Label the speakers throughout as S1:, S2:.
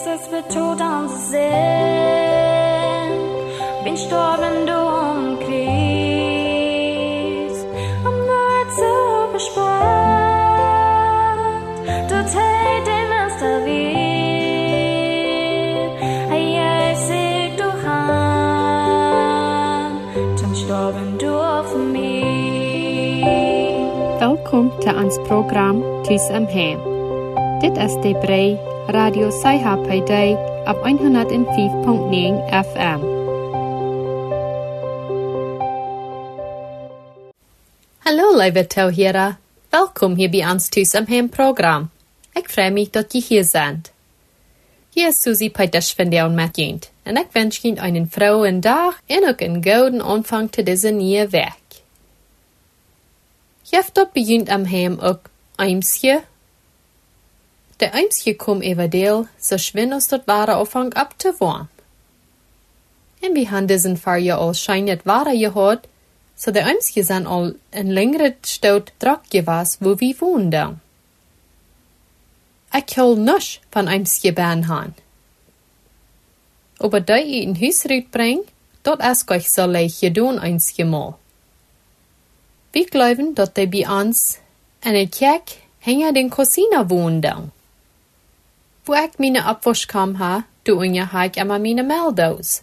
S1: es wird tot anzusehen. Bin gestorben, du umkreist. Am Wort so bespannt. Du tät dem erst erwähnt. Hey, sieg du han. Zum Gestorben, du auf mich.
S2: Welkom til ons program Tus am Heim. Dit is de brei Radio Sci-Fi op 105.9 FM. Hallo lieve toehoorders, welkom hier bij ons Tus am Heim program. Ik freue mich, dat je hier bent. Hier is Susie Peiters van de Onmetjent en ik wens je een vrolijke dag en ook een gouden aanvang te deze nieuwe week. Je hebt dat begint am Heim ook eimsje. De eimsje kom everdeel, so schwin als dat ware afhang ab te warm. En we han diesen Fahrjahr al scheinet ware gehad, so de eimsje zijn al een längere stoot drak gewas, wo we woonden. Ik hol nusch van eimsje baan han. Aber die je in huis uitbreng, dat is gleich so leicht gedaan eimsje mal. Wir glauben, dass die bei uns in der Kirche hinter den Cousinen wohnen. Wo ich meine Abwaschkam habe, habe ich immer meine Meldos.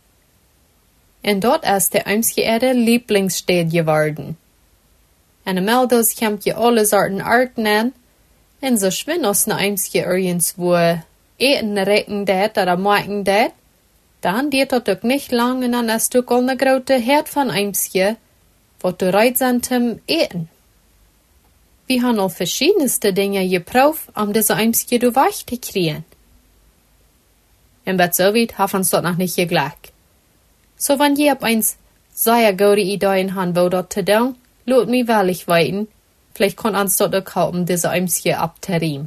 S2: Und dort ist der einzige Lieblingsstätte geworden. Und die Meldos kommt ja alle Sorten Arten an, und so schwinn aus einer einzige irgendwo Eten recken dat oder machen dat, dann geht das doch nicht lang und dann ist doch all eine große Herd von einzige, wat du reizendem eten. Wir haben al verschiedenste Dinge geprobt, diese eimsje du weich zu kriegen. Und was so weit, haben uns dort noch nicht geglaubt. So, wenn je ab eins sehr gute Ideen haben, wo dort zu tun, lot mich wellig weiten, vielleicht kann uns dort auch helfen, diese eimsje abzuriemen.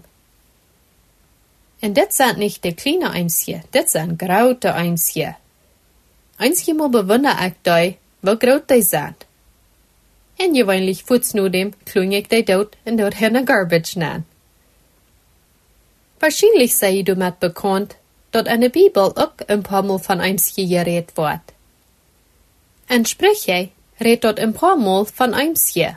S2: Und das sind nicht die kleinen eimsje, das sind große eimsje. Eimsje mal bewundere ich die, wo groß die sind. En gewöhnlich voets nu dem klung ik die dood en dort herne garbage nan. Wahrscheinlich sei du met bekannt, dat in der Bibel ook een paar Mal von eimsje geredet wordt. En Sprüche redt dort een paar Mal von eimsje.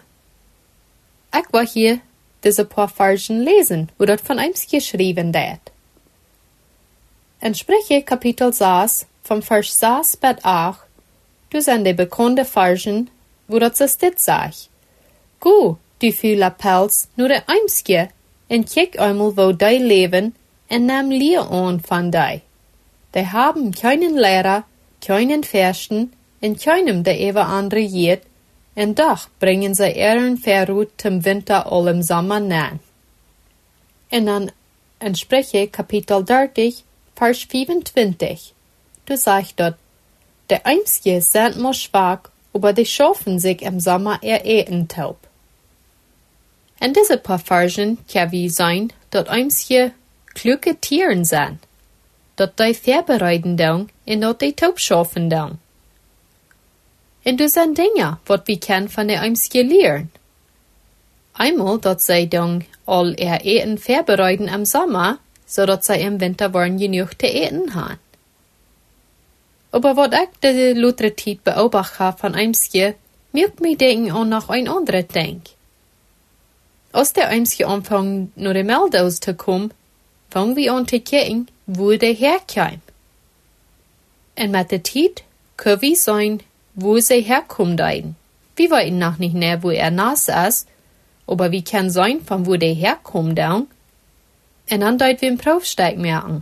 S2: Ik wil hier diese paar Versen lesen, wo dort von eimsje geschrieben wird. In Sprüche Kapitel 6, vom Vers 6 bis 8, du sind die bekannte Versen, wo dat ze dit sag. Go, die fühler Pels, nur de eimsje, en kijk einmal, wo die leben, en neem leer aan van die. Die haben keinen Lehrer, keinen Fürsten, en keinem der ever andere jet, en doch bringen sie ihren Verrut zum Winter all im Sommer nan. En dan in Sprüche Kapitel 30, Vers 25, du sagst dort, der eimsje sind mal schwach, aber die schaffen sich im Sommer ihr Eten taub. In diese paar Versen kann wie sein, dass eimsje kluge Tieren sind, dass die vorbereiten dann und dass die taub schaffen dann. Und das sind Dinge, was wir können von der eimsje lernen. Einmal, dass sie dann all ihr Eten vorbereiten im Sommer, so dass sie im Winter wollen genug zu eten haben. Aber was ich die lutre Zeit beobachtet habe von eimsje, mögt mich denken auch noch ein anderes Ding. Als der eimsje anfangen, nur die Meldos zu kommen, fangen wir an zu gucken, wo der herkommt. Und mit der Zeit können wir sehen, wo sie herkommt. Wir wissen noch nicht näher, wo nass ist, aber wir können sehen, von wo der herkommt. Und dann deuten wir einen Prüfsteig merken.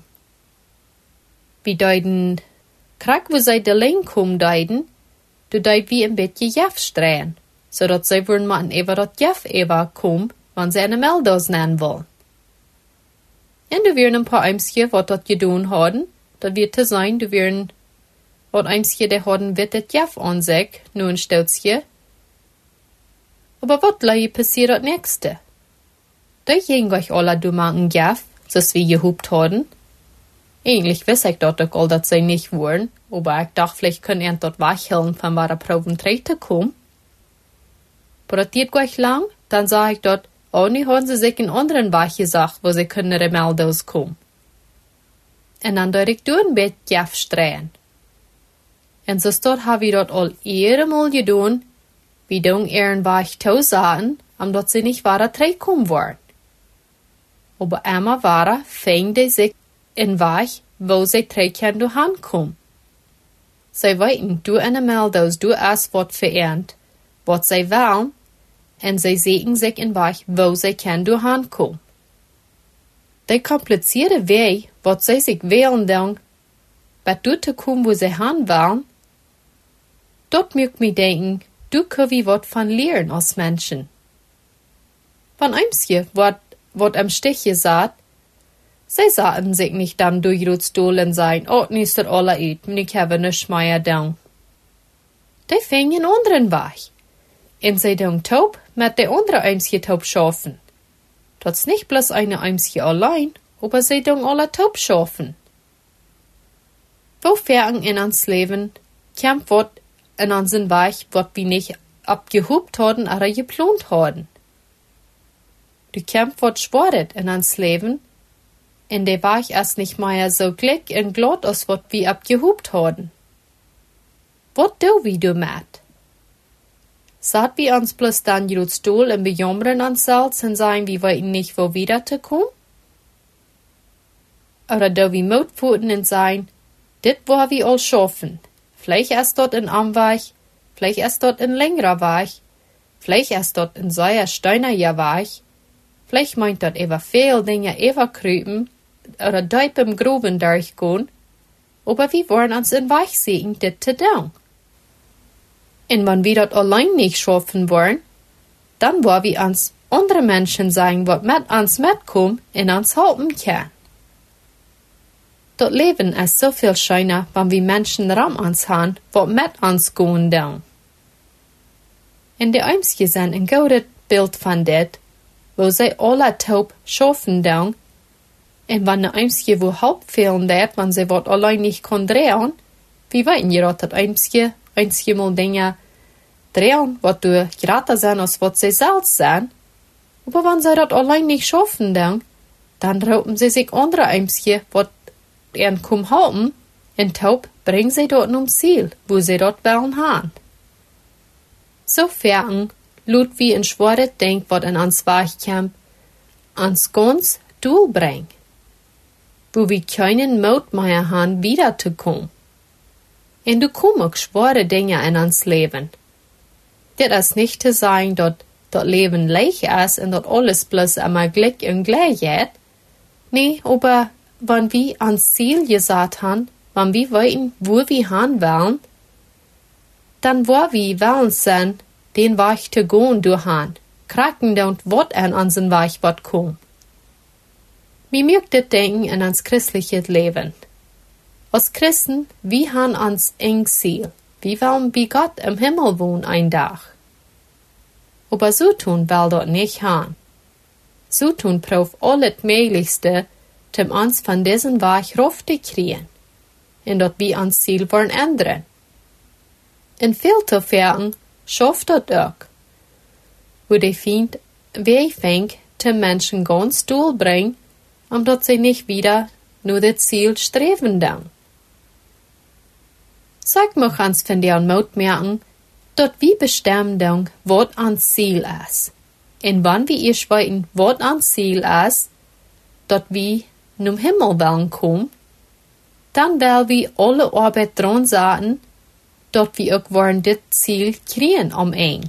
S2: Wir deuten Krak, wo sie de Lijn kommen deiden, du deid wie ein beetje Jeff strähen, so dat sie würden man ever dat Jeff ever kommen, wann sie eine Meldos nennen wollen. Und du wirn ein paar eimsje, wat dat gedaan hadden, dat wird te sein, du wirn, wat eimsje de hadden wird dat Jeff an sich, nur ein Stautzje. Aber wat lei passiert dat nächste? Da gehen euch alle du machen Jeff, so wie gehupt hadden. Eigentlich weiß ich dort auch, dass sie nicht wollen, aber ich dachte, vielleicht können sie dort wachhelfen, von waar Proben treten kommen. Aber das geht gleich lang, dann sag ich dort, oh, nie haben sie sich in anderen Wach gesagt, wo sie können ihre Meldos kommen. en dan doe ik door een beetje afstreen. En zo dat heb we dat al eerder gedaan, wie doen een weich zaten, omdat ze niet waren terugkomen worden. Aber einmal waren, fing de zich in weich, wo ze terug doorheen komen. Zij weten, du en meldoos, du as wat verernt, wat zij willen, en zij zetten zich in weich, wo zij doorheen komen. De compliceerde weg, wat zij zich willen doen, bij du te komen, wo zij heen willen, dat maakt me denken, du kun wie wat van leren als mensen. Van eimsje, wat am Stichje zat, zij zaten zich niet dan durchgestohlen zijn, oh, nu is er alle uit, en ik heb nichts meer doen. Die fingen een anderen weg. En zij doen taub met de andere eimsje taub schaffen. Dat is niet bloß eine eimsje allein, aber zij doen alle taub schaffen. Wo fern in ons Leben kämpft wat in unseren Weg, wat wir nicht abgehobt haben oder geplant haben. Du kämpft wat schworet in ons Leben, en der Weg ist nicht mehr so glick und glatt, als wat wir abgehobt haben. Wat do wir damit? Saht wir uns bloß dann gut stohl und bejammern uns selbst und sagen, wir wollen nicht wo wieder zu kommen? Oder do wir Mut voten und sagen, dit wo wir all schaffen. Vielleicht ist dort ein Amweg, vielleicht ist dort ein längerer Weg, vielleicht ist dort ein sehr steiniger Weg, vielleicht meint dort ever viel Dinge ever krüpen oder deep im Gruben durchgehen, aber wir wollen uns in Weg sehen, dit zu tun. Und wenn wir dort allein nicht schaffen wollen, dann wollen wir uns andere Menschen sagen, was mit uns mitkommen und uns helfen können. Das Leben ist so viel schöner, wenn wir Menschen rum uns haben, was mit uns gehen tun. Und die Eimsje sind ein gutes Bild von dit, wo sie alle taub schaffen tun, und wenn die Eimsje wo Haupt fehlen wird, wenn sie was allein nicht kann drehen, wie weten je dat Eimsje mal Dinge drehen, was du gratis sind, als was sie selbst sind, aber wenn sie das allein nicht schaffen tun, dann rauben sie sich andere Eimsje, was en kom helpen, en taub brengen zij dort zum Ziel, wo sie dort wollen haben. So fern, lud wie ein schwares Denk, wat in ans Weichkamp, ans ganz Doel brengt, wo wir keinen Mut mehr haben, wiederzukommen. Und du kommst auch schwere Dinge in ans Leben. Das ist nicht zu sagen, dass das Leben leicht ist und dass alles bloß einmal Glück und gleich geht. Nee, aber wenn wir ans Ziel gesagt haben, wenn wir wissen, wo wir hin wollen, dann wo wir wollen sein, den Weg zu gehen durchhan, kraken und Wort an unseren Weg wird kommen. Wir mögen das denken in uns christliches Leben. Als Christen, wir haben uns ein Ziel. Wir wollen wie Gott im Himmel wohnen ein Tag. Aber so tun will dort nicht haben. So tun prof alles Möglichste, um uns von diesem Weg raufzukriegen, und dort wir uns Ziel wollen ändern. In viel zu Fällen schafft das auch, wo die Weg fängt, den Menschen ganz Doel bringen, dass sie nicht wieder nur das Ziel streben dann. Sag mir uns von der Mut merken, dass wir bestimmen dann, was ans Ziel ist. Und wenn wir ihr wissen, was ans Ziel ist, dass wir zum Himmel wollen kommen, dann will wir alle Arbeit dran setzen, dass wir auch wollen das Ziel kriegen eng.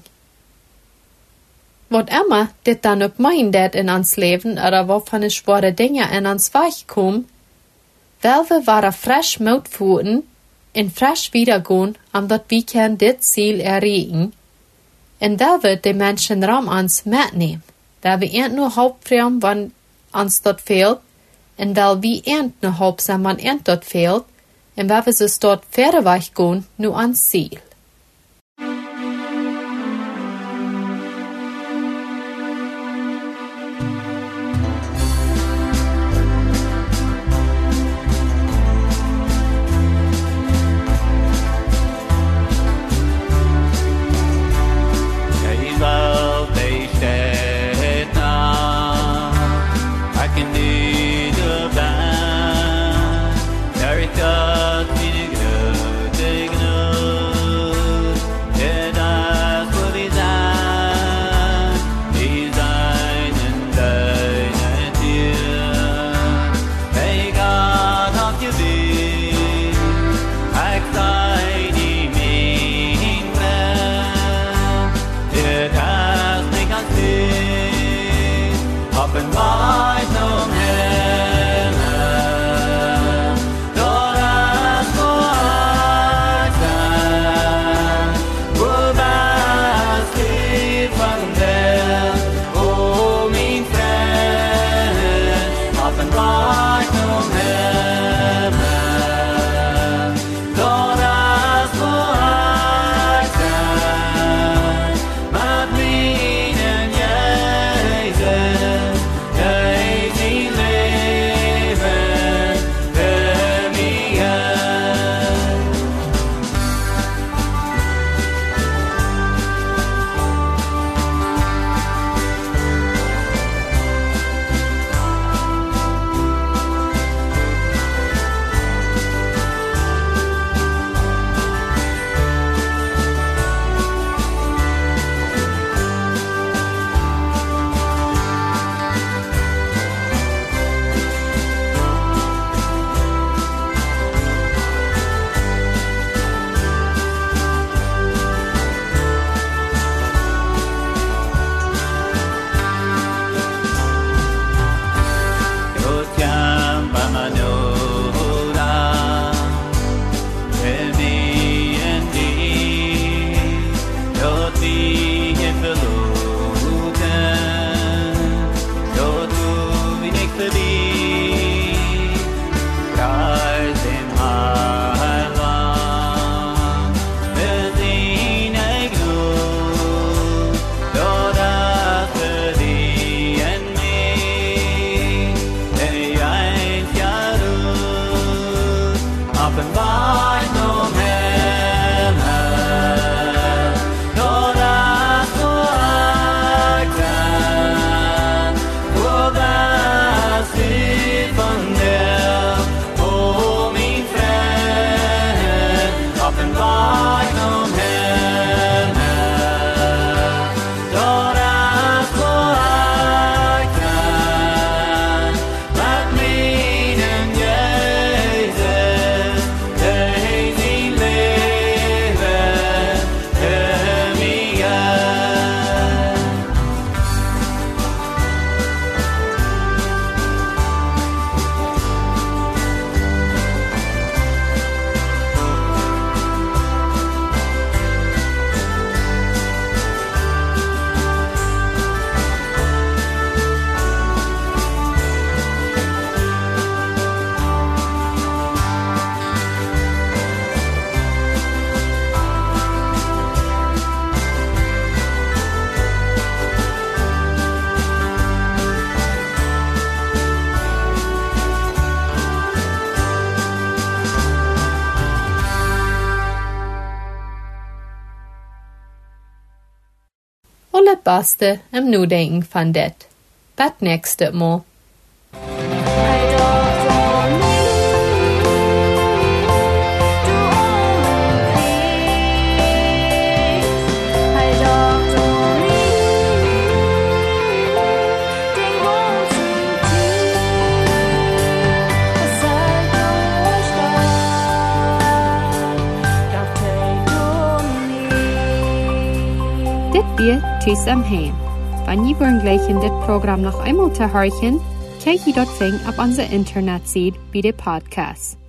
S2: Was immer das dann auch meint in uns Leben oder was von schwere Dinge in uns Weg kommen, will wir wahre frisch Mut führen und frisch wiedergehen, dass wir können das Ziel erreichen, und will wir die Menschen rum uns mitnehmen, weil wir nicht nur hauptfremd, wenn uns dort fehlt, und weil wir nicht nur hauptsam, wenn uns dort fehlt, und weil wir es dort fairer Weg gehen, nur ans Ziel. alle beste im Nudenken van dit. Bat nächste Mal. Dit weer Tjus am Heim. Wenn ihr wollen gleich in dit Programm noch einmal zu hören, kijk je dort auf unserer Internetseite bei den Podcasts.